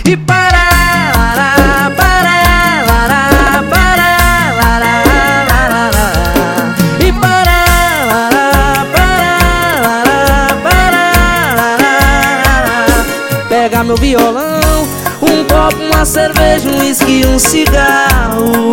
E parará, parará, parará, e parará, parará, parará. Pega meu violão, um copo, uma cerveja, um uísque, um cigarro.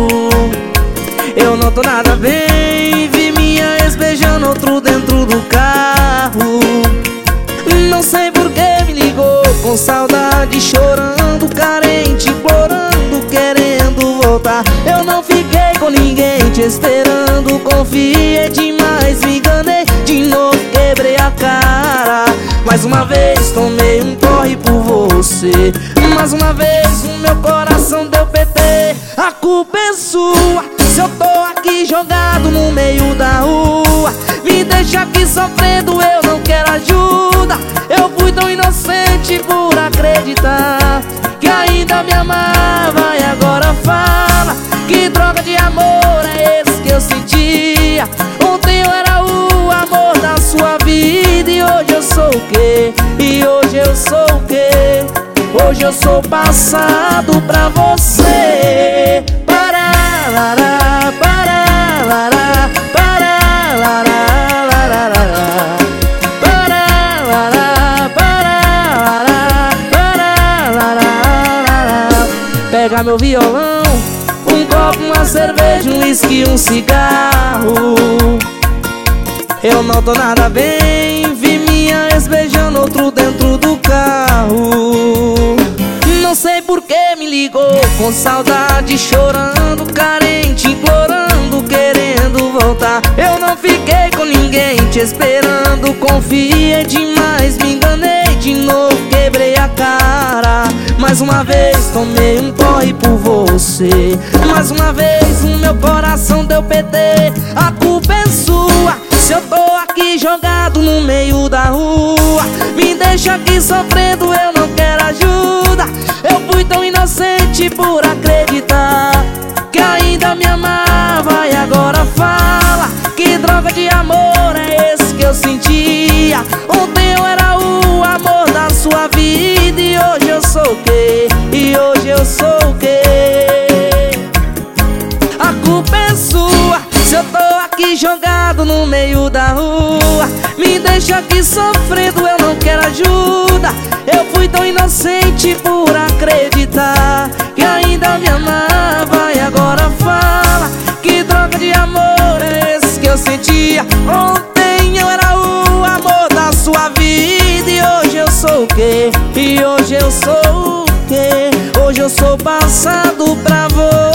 Eu não tô nada bem, vi minha ex beijando outro dentro do carro. Não sei por que me ligou, com saudade, chorando, carente, implorando, querendo voltar. Eu não fiquei com ninguém te esperando, confiei demais, me enganei, de novo quebrei a cara. Mais uma vez tomei um porre por você, mais uma vez o meu coração deu PT. A culpa é sua, se eu tô aqui jogado no meio da rua. Me deixa aqui sofrendo, eu não quero ajuda. Eu fui tão inocente por acreditar que ainda me amava, e agora fala que droga de amor é esse que eu sentia. Ontem eu era o amor da sua vida, e hoje eu sou o quê? E hoje eu sou o quê? Hoje eu sou passado pra você. Parará, parará, parará, parará, parará. Pega meu violão, um copo, uma cerveja, um uísque, um cigarro. Eu não tô nada bem, vi minha ex beijando outro dentro do carro. Não sei por que me ligou, com saudade, chorando, carente, implorando, querendo voltar. Eu não fiquei com ninguém te esperando, confiei demais, me enganei, de novo quebrei a cara. Mais uma vez tomei um porre por você, mais uma vez o meu coração deu PT. A culpa é sua, se eu tô aqui jogado no meio da rua. Me deixa aqui sofrendo, eu não quero ajuda. Eu fui tão inocente por acreditar que ainda me amava, e agora fala que droga de amor é esse que eu sentia. Ontem eu era o amor da sua vida, e hoje eu sou o quê? E hoje eu sou o quê? A culpa é sua, se eu tô aqui jogado no meio da rua. Me deixa aqui sofrendo, eu não quero ajuda. Eu fui tão inocente por acreditar que ainda me amava, e agora fala que droga de amor é esse que eu sentia. Ontem eu era o amor da sua vida, e hoje eu sou o quê? E hoje eu sou o quê? Hoje eu sou passado pra você.